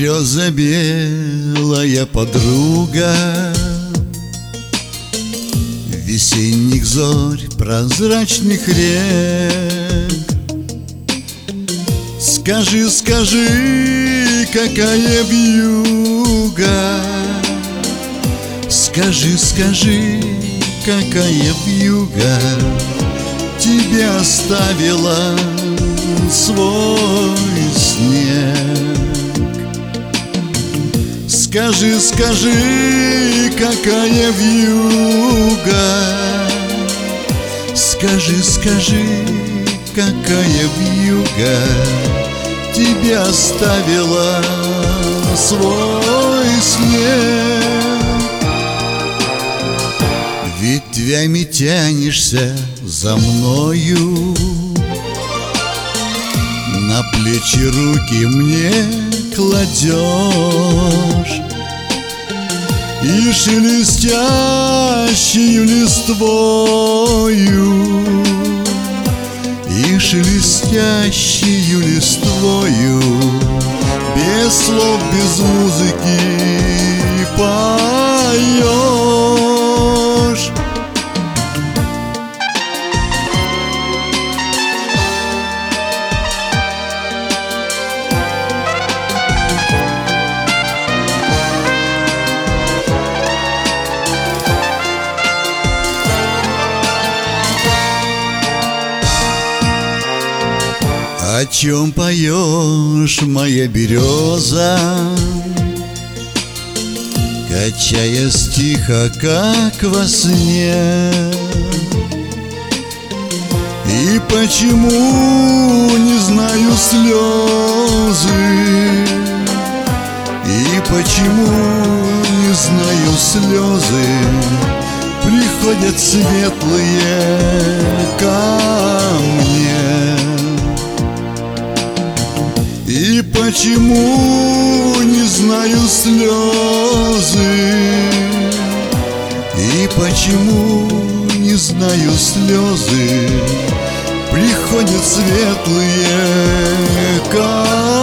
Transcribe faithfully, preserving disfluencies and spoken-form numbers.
Береза белая подруга весенних зорь, прозрачных рек. Скажи, скажи, какая вьюга, скажи, скажи, какая вьюга тебя оставила свой снег. Скажи, скажи, какая вьюга, скажи, скажи, какая вьюга тебя оставила свой снег. Ветвями тянешься за мною, на плечи руки мне кладешь, и шелестящую листвою, и шелестящую листвою, без слов, без музыки поешь. О чем поешь, моя береза, качаясь тихо, как во сне? И почему не знаю слезы, и почему не знаю слезы приходят светлые ко мне? И почему не знаю слезы, и почему не знаю слезы приходят светлые ко